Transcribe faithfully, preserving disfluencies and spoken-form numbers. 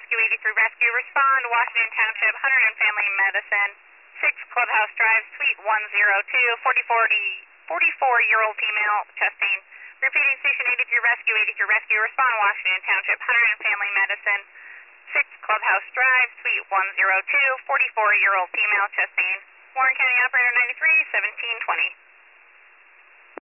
Rescue eighty-three Rescue, respond, Washington Township, Hunter and Family Medicine, six Clubhouse Drive, Suite one oh two, forty-four-year-old female, chesting. Repeating, Station eighty-three Rescue, eighty-three Rescue, respond, Washington Township, Hunter and Family Medicine, six Clubhouse Drive, Suite one oh two, forty-four-year-old female, chesting. Warren County Operator ninety-three, seventeen twenty.